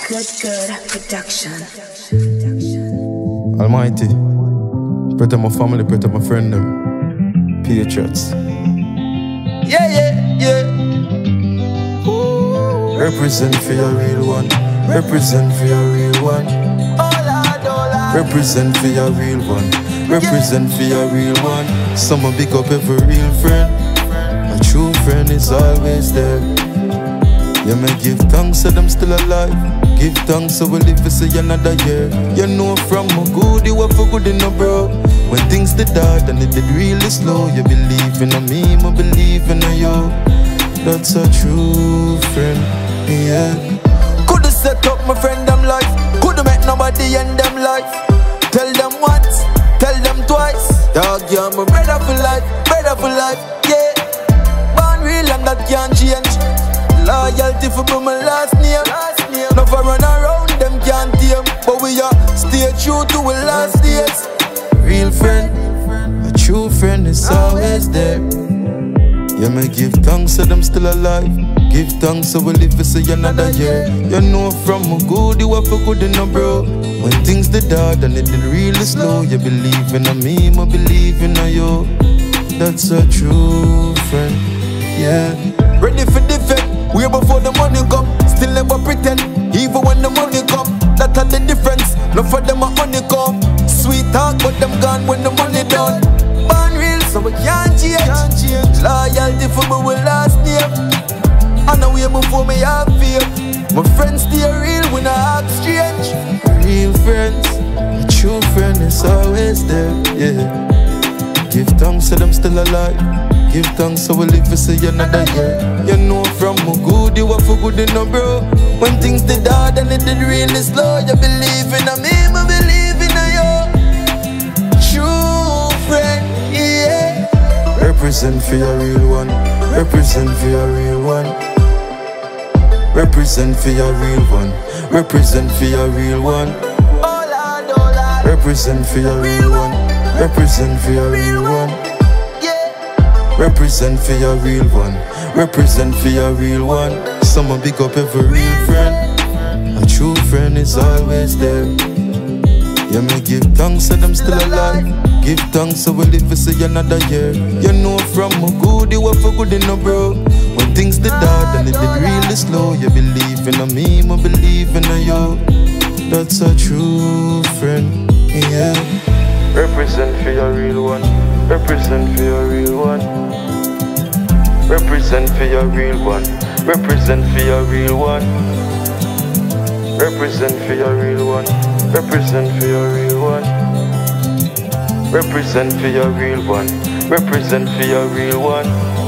Good production. Almighty, protect my family, protect my friend them. Patriots. Yeah. Represent for your real one. Represent for your real one. Represent for your real one. Represent for your real one. Someone pick up every real friend. A true friend is always there. You may give thanks so them still alive. Give thanks so we live to see another year. You know from a good you are for good enough, bro. When things did hard and it did really slow, you believe in me, I believe in you. That's a true friend, yeah. Coulda set up my friend them life. Coulda met nobody in them life. Tell them once, tell them twice. Dog, you're my brother for life, yeah. Born real and that can't change. Loyalty for my last name. Never run around, them can't tame. But we are stay true to our last days. Real friend, a true friend is always there. You may give thanks so them still alive. Give thanks so we live to see another year. You know from a good you are for good enough, bro. When things did hard and it did really slow, you believe in me, I believe in you. That's a true friend, yeah. Ready for defend, way before the money come. Still never pretend, even when the money come. That's the difference, not for them a honeycomb. Sweet talk, but them gone when the money done. Born real, so we can't change. Loyalty for me will last name. I know way before me have fear. My friends stay real when I act strange. Real friends, a true friend is always there, yeah. Give thanks so them still alive. Give thanks so we live to see another year. You know from a good you are for good enough, bro. When things did hard and it did really slow, you believe in me, I believe in you. True friend, yeah. Represent for your real one. Represent for your real one. Represent for your real one. Represent for your real one. Represent for your real one. Represent for your real one. Represent for your real one. Represent for your real one. Someone pick up every real friend. A true friend is always there. You may give thanks so them still alive. Give thanks so we live to see another year. You know from a good you are for good enough, bro. When things did hard and it did really slow, you believe in me, I believe in you. That's a true friend, yeah. Represent for your real one. Represent for your real one. Represent for your real one. Represent for your real one. Represent for your real one. Represent for your real one. Represent for your real one. Represent for your real one.